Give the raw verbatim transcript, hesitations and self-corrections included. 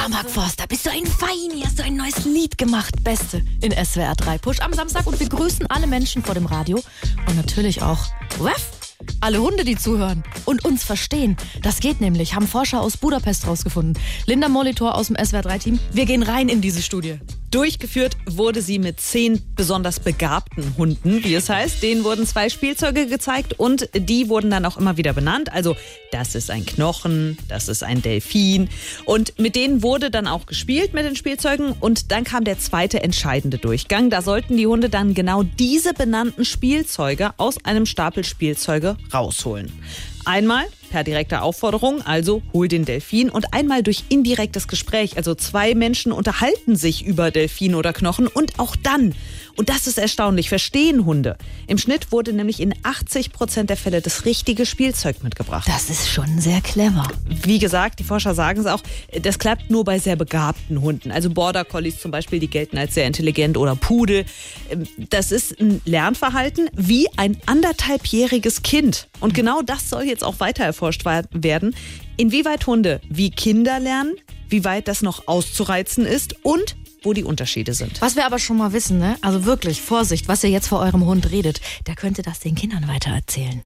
Ja, Mark Forster, bist du ein Feini, hast du ein neues Lied gemacht. Beste in S W R drei Push am Samstag und wir grüßen alle Menschen vor dem Radio und natürlich auch Ruff, alle Hunde, die zuhören und uns verstehen. Das geht nämlich, haben Forscher aus Budapest rausgefunden. Linda Molitor aus dem S W R drei Team, wir gehen rein in diese Studie. Durchgeführt wurde sie mit zehn besonders begabten Hunden, wie es heißt. Denen wurden zwei Spielzeuge gezeigt und die wurden dann auch immer wieder benannt. Also das ist ein Knochen, das ist ein Delfin. Und mit denen wurde dann auch gespielt mit den Spielzeugen. Und dann kam der zweite entscheidende Durchgang. Da sollten die Hunde dann genau diese benannten Spielzeuge aus einem Stapel Spielzeuge rausholen. Einmal per direkter Aufforderung, also hol den Delfin, und einmal durch indirektes Gespräch, also zwei Menschen unterhalten sich über Delfin oder Knochen und auch dann, und das ist erstaunlich, verstehen Hunde. Im Schnitt wurde nämlich in achtzig Prozent der Fälle das richtige Spielzeug mitgebracht. Das ist schon sehr clever. Wie gesagt, die Forscher sagen es auch, das klappt nur bei sehr begabten Hunden. Also Border Collies zum Beispiel, die gelten als sehr intelligent, oder Pudel. Das ist ein Lernverhalten wie ein anderthalbjähriges Kind. Und genau das soll jetzt auch weiter erforscht werden. Inwieweit Hunde wie Kinder lernen, wie weit das noch auszureizen ist und wo die Unterschiede sind. Was wir aber schon mal wissen, ne? Also wirklich, Vorsicht, was ihr jetzt vor eurem Hund redet, der könnte das den Kindern weitererzählen.